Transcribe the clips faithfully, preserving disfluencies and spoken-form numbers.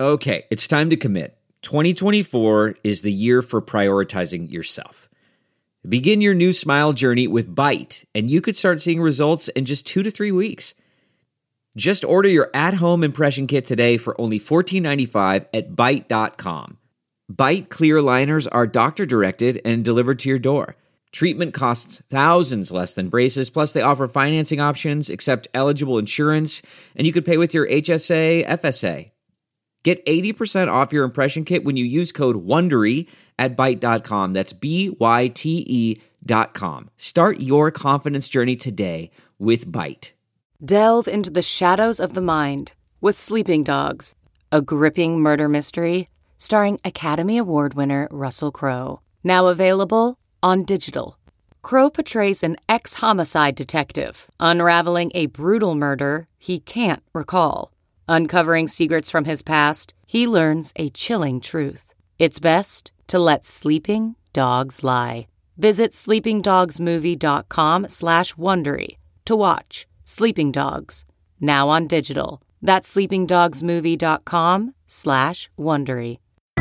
Okay, it's time to commit. twenty twenty-four is the year for prioritizing yourself. Begin your new smile journey with Byte, and you could start seeing results in just two to three weeks. Just order your at-home impression kit today for only fourteen ninety-five at byte dot com. Byte clear aligners are doctor-directed and delivered to your door. Treatment costs thousands less than braces, plus they offer financing options, accept eligible insurance, and you could pay with your H S A, F S A. Get eighty percent off your impression kit when you use code WONDERY at byte dot com. That's B Y T E dot com. Start your confidence journey today with Byte. Delve into the shadows of the mind with Sleeping Dogs, a gripping murder mystery starring Academy Award winner Russell Crowe. Now available on digital. Crowe portrays an ex-homicide detective unraveling a brutal murder he can't recall. Uncovering secrets from his past, he learns a chilling truth. It's best to let sleeping dogs lie. Visit sleepingdogsmovie.com slash Wondery to watch Sleeping Dogs, now on digital. That's sleepingdogsmovie.com slash Wondery.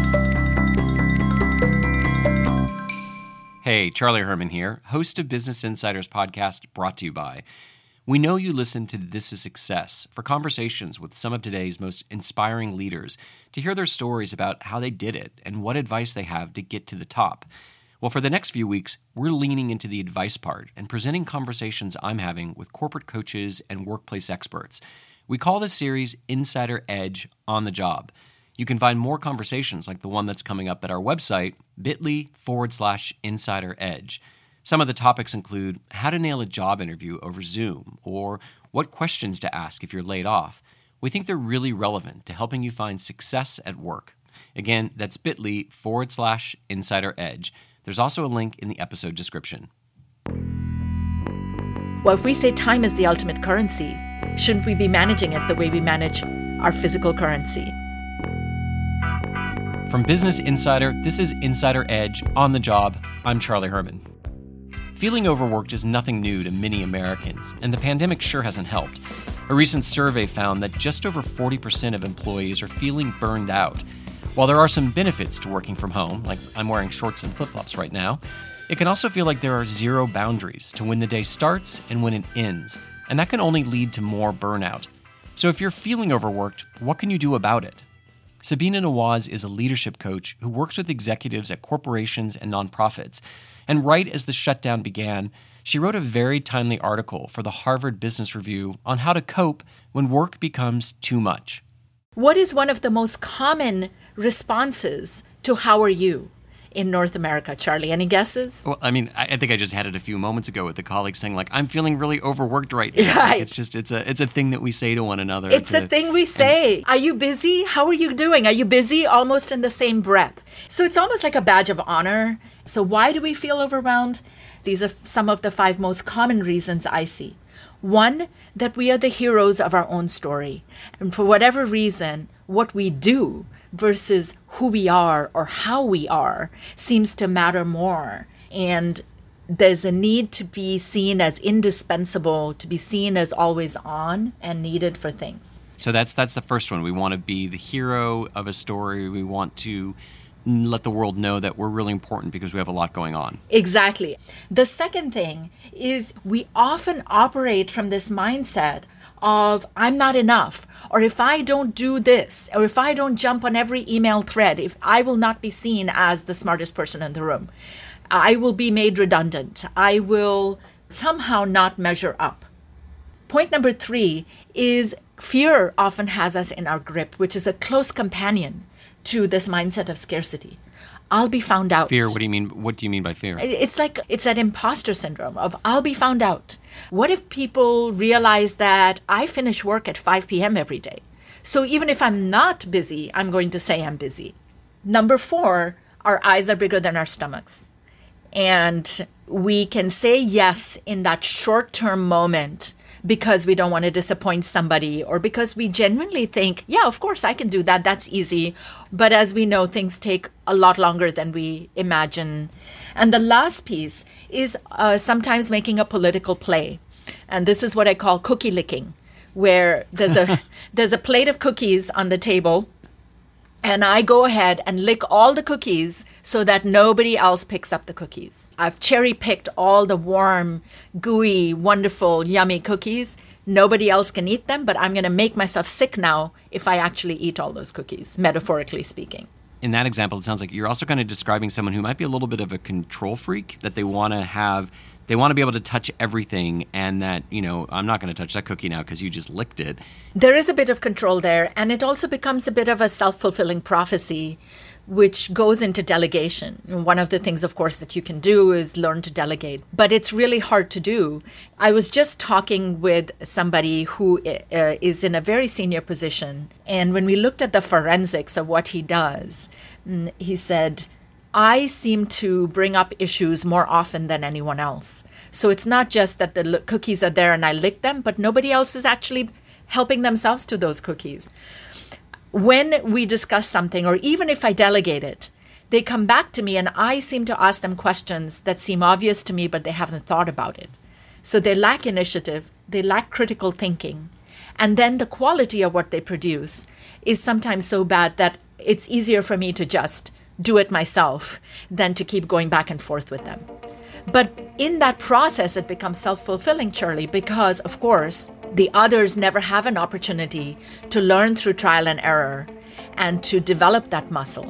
Hey, Charlie Herman here, host of Business Insider's podcast, brought to you by. We know you listen to This Is Success for conversations with some of today's most inspiring leaders to hear their stories about how they did it and what advice they have to get to the top. Well, for the next few weeks, we're leaning into the advice part and presenting conversations I'm having with corporate coaches and workplace experts. We call this series Insider Edge on the Job. You can find more conversations like the one that's coming up at our website, bit.ly forward slash Insider Edge. Some of the topics include how to nail a job interview over Zoom or what questions to ask if you're laid off. We think they're really relevant to helping you find success at work. Again, that's bit.ly forward slash Insider Edge. There's also a link in the episode description. Well, if we say time is the ultimate currency, shouldn't we be managing it the way we manage our physical currency? From Business Insider, this is Insider Edge on the Job. I'm Charlie Herman. Feeling overworked is nothing new to many Americans, and the pandemic sure hasn't helped. A recent survey found that just over forty percent of employees are feeling burned out. While there are some benefits to working from home, like I'm wearing shorts and flip-flops right now, it can also feel like there are zero boundaries to when the day starts and when it ends, and that can only lead to more burnout. So if you're feeling overworked, what can you do about it? Sabina Nawaz is a leadership coach who works with executives at corporations and nonprofits. And right as the shutdown began, she wrote a very timely article for the Harvard Business Review on how to cope when work becomes too much. What is one of the most common responses to how are you in North America, Charlie? Any guesses? Well, I mean, I think I just had it a few moments ago with a colleague saying, like, I'm feeling really overworked right now. Right. Like, it's just, it's a it's a thing that we say to one another. It's to, a thing we say. And, are you busy? How are you doing? Are you busy? Almost in the same breath. So it's almost like a badge of honor. So why do we feel overwhelmed? These are some of the five most common reasons I see. One, that we are the heroes of our own story. And for whatever reason, what we do versus who we are or how we are seems to matter more. And there's a need to be seen as indispensable, to be seen as always on and needed for things. So that's that's the first one. We want to be the hero of a story. We want to let the world know that we're really important because we have a lot going on. Exactly. The second thing is we often operate from this mindset of I'm not enough, or if I don't do this, or if I don't jump on every email thread, if I will not be seen as the smartest person in the room, I will be made redundant. I will somehow not measure up. Point number three is fear often has us in our grip, which is a close companion to this mindset of scarcity. I'll be found out. Fear, what do you mean? What do you mean by fear? It's like, it's that imposter syndrome of I'll be found out. What if people realize that I finish work at five p.m. every day? So even if I'm not busy, I'm going to say I'm busy. Number four, our eyes are bigger than our stomachs. And we can say yes in that short-term moment because we don't want to disappoint somebody, or because we genuinely think, yeah, of course I can do that. That's easy. But as we know, things take a lot longer than we imagine. And the last piece is uh, sometimes making a political play. And this is what I call cookie licking, where there's a there's a plate of cookies on the table, And I go ahead and lick all the cookies so that nobody else picks up the cookies. I've cherry-picked all the warm, gooey, wonderful, yummy cookies. Nobody else can eat them, but I'm going to make myself sick now if I actually eat all those cookies, metaphorically speaking. In that example, it sounds like you're also kind of describing someone who might be a little bit of a control freak, that they want to have, they want to be able to touch everything, and that, you know, I'm not going to touch that cookie now because you just licked it. There is a bit of control there, and it also becomes a bit of a self-fulfilling prophecy, which goes into delegation. And one of the things, of course, that you can do is learn to delegate, but it's really hard to do. I was just talking with somebody who uh, is in a very senior position, and when we looked at the forensics of what he does, he said, I seem to bring up issues more often than anyone else. So it's not just that the cookies are there and I lick them, but nobody else is actually helping themselves to those cookies. When we discuss something, or even if I delegate it, they come back to me and I seem to ask them questions that seem obvious to me, but they haven't thought about it. So they lack initiative, they lack critical thinking. And then the quality of what they produce is sometimes so bad that it's easier for me to just do it myself than to keep going back and forth with them. But in that process, it becomes self-fulfilling, Charlie, because, of course, the others never have an opportunity to learn through trial and error and to develop that muscle.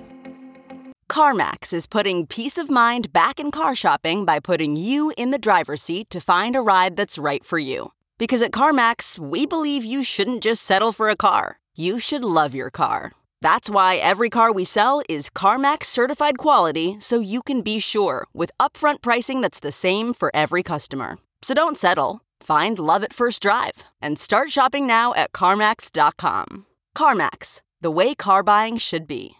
CarMax is putting peace of mind back in car shopping by putting you in the driver's seat to find a ride that's right for you. Because at CarMax, we believe you shouldn't just settle for a car. You should love your car. That's why every car we sell is CarMax certified quality, so you can be sure with upfront pricing that's the same for every customer. So don't settle. Find love at first drive and start shopping now at CarMax dot com. CarMax, the way car buying should be.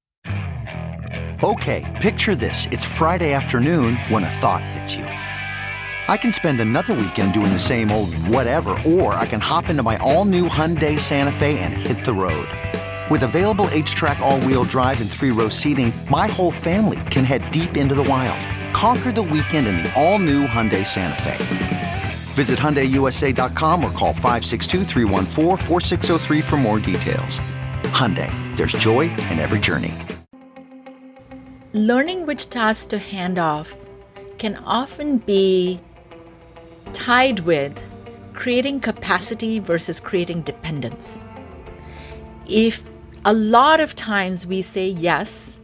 Okay, picture this. It's Friday afternoon when a thought hits you. I can spend another weekend doing the same old whatever, or I can hop into my all-new Hyundai Santa Fe and hit the road. With available H-Track all-wheel drive and three-row seating, my whole family can head deep into the wild. Conquer the weekend in the all-new Hyundai Santa Fe. Visit Hyundai U S A dot com or call five six two, three one four, four six zero three for more details. Hyundai, there's joy in every journey. Learning which tasks to hand off can often be tied with creating capacity versus creating dependence. If a lot of times we say yes,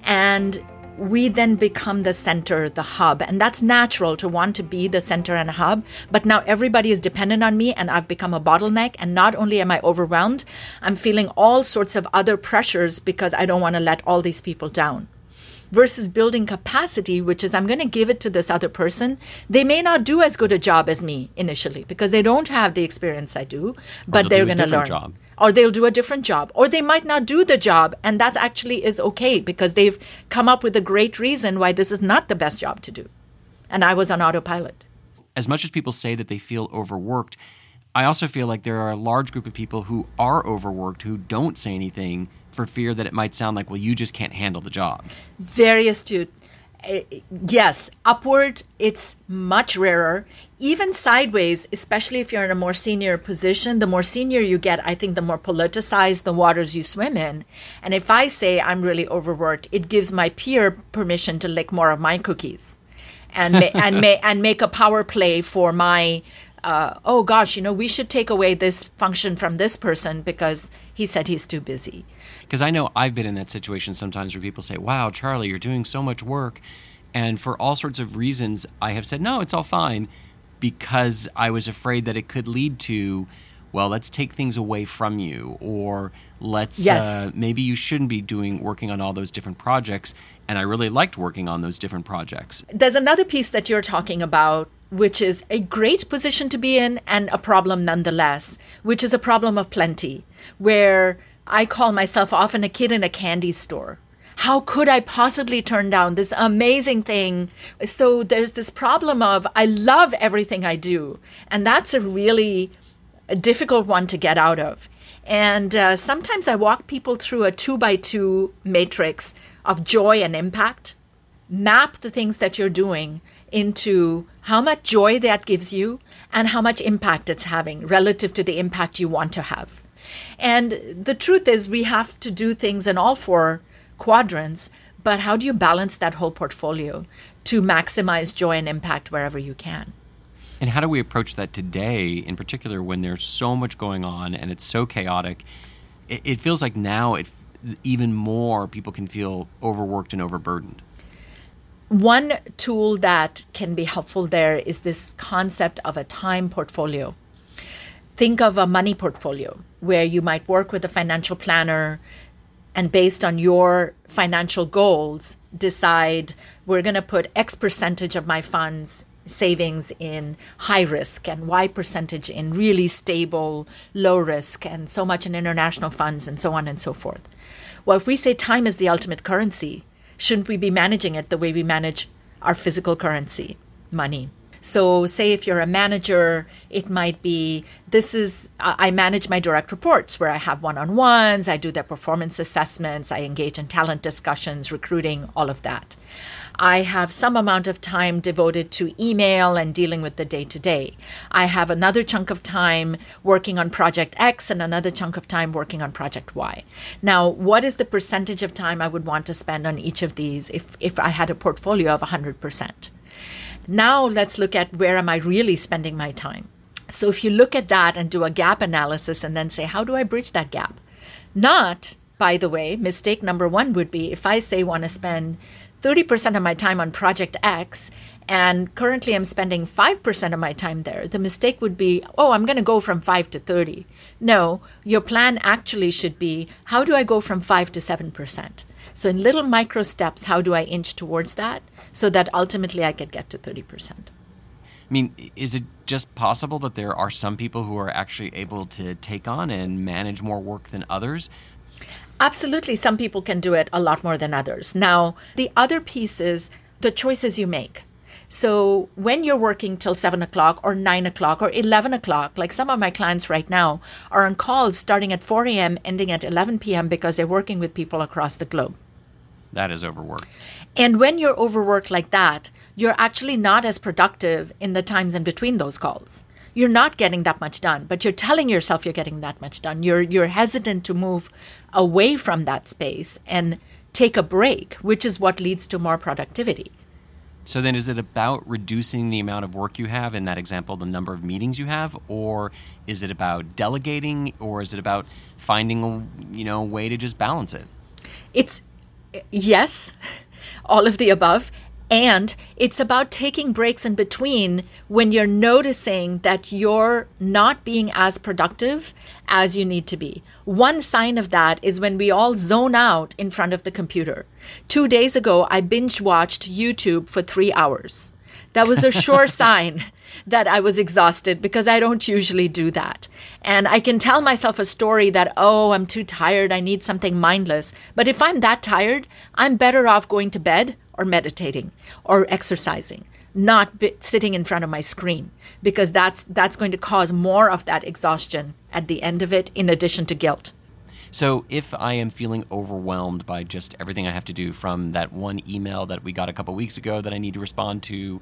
and we then become the center, the hub, and that's natural to want to be the center and hub, but now everybody is dependent on me and I've become a bottleneck, and not only am I overwhelmed, I'm feeling all sorts of other pressures because I don't want to let all these people down. Versus building capacity, which is I'm going to give it to this other person. They may not do as good a job as me initially because they don't have the experience I do, but they're going to learn. Job. Or they'll do a different job. Or they might not do the job, and that actually is okay because they've come up with a great reason why this is not the best job to do. And I was on autopilot. As much as people say that they feel overworked, I also feel like there are a large group of people who are overworked who don't say anything for fear that it might sound like, well, you just can't handle the job. Very astute. Uh, yes, upward, it's much rarer. Even sideways, especially if you're in a more senior position, the more senior you get, I think the more politicized the waters you swim in. And if I say I'm really overworked, it gives my peer permission to lick more of my cookies and ma- and, ma- and make a power play for my, uh, oh gosh, you know, we should take away this function from this person because he said he's too busy. Because I know I've been in that situation sometimes where people say, wow, Charlie, you're doing so much work. And for all sorts of reasons, I have said, no, it's all fine, because I was afraid that it could lead to, well, let's take things away from you, or let's, yes. uh, maybe you shouldn't be doing working on all those different projects. And I really liked working on those different projects. There's another piece that you're talking about, which is a great position to be in and a problem nonetheless, which is a problem of plenty, where I call myself often a kid in a candy store. How could I possibly turn down this amazing thing? So there's this problem of I love everything I do. And that's a really a difficult one to get out of. And uh, sometimes I walk people through a two by two matrix of joy and impact. Map the things that you're doing into how much joy that gives you and how much impact it's having relative to the impact you want to have. And the truth is we have to do things in all four quadrants, but how do you balance that whole portfolio to maximize joy and impact wherever you can? And how do we approach that today, in particular, when there's so much going on and it's so chaotic? It, it feels like now it, even more people can feel overworked and overburdened. One tool that can be helpful there is this concept of a time portfolio. Think of a money portfolio where you might work with a financial planner and based on your financial goals, decide we're going to put X percentage of my funds savings in high risk and Y percentage in really stable, low risk, and so much in international funds and so on and so forth. Well, if we say time is the ultimate currency, shouldn't we be managing it the way we manage our physical currency, money? So say if you're a manager, it might be, this is, I manage my direct reports where I have one-on-ones, I do their performance assessments, I engage in talent discussions, recruiting, all of that. I have some amount of time devoted to email and dealing with the day-to-day. I have another chunk of time working on Project X and another chunk of time working on Project Y. Now, what is the percentage of time I would want to spend on each of these if, if I had a portfolio of one hundred percent? Now let's look at where am I really spending my time. So if you look at that and do a gap analysis and then say, how do I bridge that gap? Not, by the way, mistake number one would be if I say want to spend thirty percent of my time on Project X and currently I'm spending five percent of my time there, the mistake would be, oh, I'm going to go from five to thirty. No, your plan actually should be, how do I go from five to seven percent? So in little micro steps, how do I inch towards that so that ultimately I could get to thirty percent? I mean, is it just possible that there are some people who are actually able to take on and manage more work than others? Absolutely. Some people can do it a lot more than others. Now, the other piece is the choices you make. So when you're working till seven o'clock or nine o'clock or eleven o'clock, like some of my clients right now are on calls starting at four a.m., ending at eleven p.m. because they're working with people across the globe. That is overwork. And when you're overworked like that, you're actually not as productive in the times in between those calls. You're not getting that much done, but you're telling yourself you're getting that much done. You're you're hesitant to move away from that space and take a break, which is what leads to more productivity. So then is it about reducing the amount of work you have, in that example, the number of meetings you have, or is it about delegating, or is it about finding a, you know, way to just balance it? It's yes, all of the above. And it's about taking breaks in between when you're noticing that you're not being as productive as you need to be. One sign of that is when we all zone out in front of the computer. Two days ago, I binge watched YouTube for three hours. That was a sure sign that I was exhausted because I don't usually do that. And I can tell myself a story that, oh, I'm too tired, I need something mindless. But if I'm that tired, I'm better off going to bed or meditating or exercising, not b- sitting in front of my screen, because that's that's going to cause more of that exhaustion at the end of it, in addition to guilt. So if I am feeling overwhelmed by just everything I have to do, from that one email that we got a couple weeks ago that I need to respond to,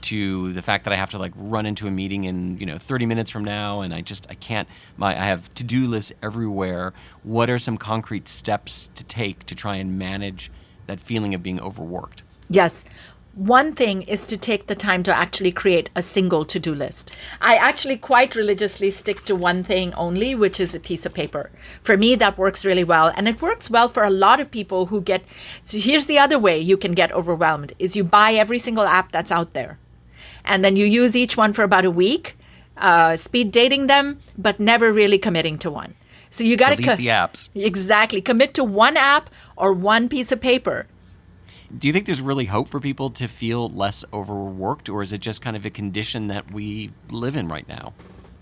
to the fact that I have to like run into a meeting in, you know, thirty minutes from now, and I just, I can't, my, I have to-do lists everywhere. What are some concrete steps to take to try and manage that feeling of being overworked? Yes. One thing is to take the time to actually create a single to-do list. I actually quite religiously stick to one thing only, which is a piece of paper. For me, that works really well. And it works well for a lot of people who get, so here's the other way you can get overwhelmed, is you buy every single app that's out there. And then you use each one for about a week, uh, speed dating them, but never really committing to one. So you got to delete co- the apps. Exactly. Commit to one app or one piece of paper. Do you think there's really hope for people to feel less overworked, or is it just kind of a condition that we live in right now?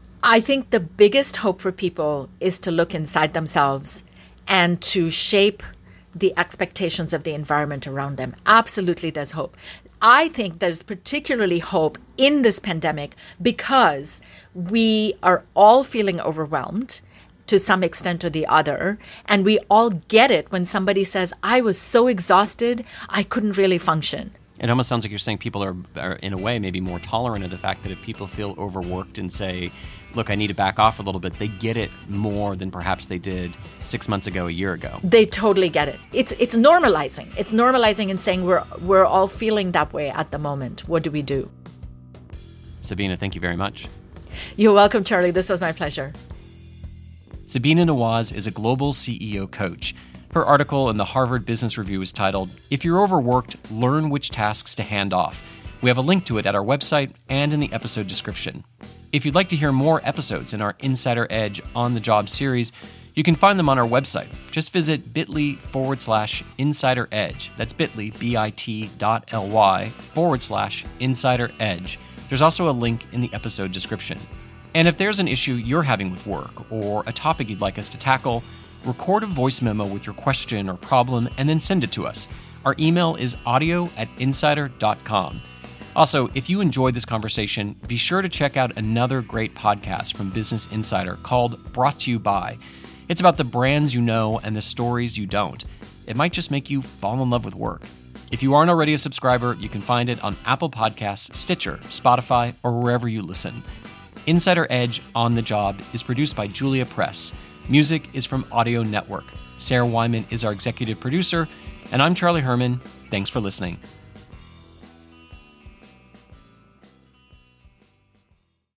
I think the biggest hope for people is to look inside themselves and to shape the expectations of the environment around them. Absolutely, there's hope. I think there's particularly hope in this pandemic because we are all feeling overwhelmed to some extent or the other. And we all get it when somebody says, I was so exhausted, I couldn't really function. It almost sounds like you're saying people are, are, in a way, maybe more tolerant of the fact that if people feel overworked and say look, I need to back off a little bit, they get it more than perhaps they did six months ago, a year ago. They totally get it. It's it's normalizing. It's normalizing and saying we're we're all feeling that way at the moment. What do we do? Sabina, thank you very much. You're welcome, Charlie. This was my pleasure. Sabina Nawaz is a global C E O coach. Her article in the Harvard Business Review is titled, "If You're Overworked, Learn Which Tasks to Hand Off." We have a link to it at our website and in the episode description. If you'd like to hear more episodes in our Insider Edge On the Job series, you can find them on our website. Just visit bit.ly forward slash Insider Edge. That's bit.ly, B-I-T dot L-Y forward slash Insider Edge. There's also a link in the episode description. And if there's an issue you're having with work or a topic you'd like us to tackle, record a voice memo with your question or problem and then send it to us. Our email is audio at insider dot com. Also, if you enjoyed this conversation, be sure to check out another great podcast from Business Insider called Brought to You By. It's about the brands you know and the stories you don't. It might just make you fall in love with work. If you aren't already a subscriber, you can find it on Apple Podcasts, Stitcher, Spotify, or wherever you listen. Insider Edge On the Job is produced by Julia Press. Music is from Audio Network. Sarah Wyman is our executive producer, and I'm Charlie Herman. Thanks for listening.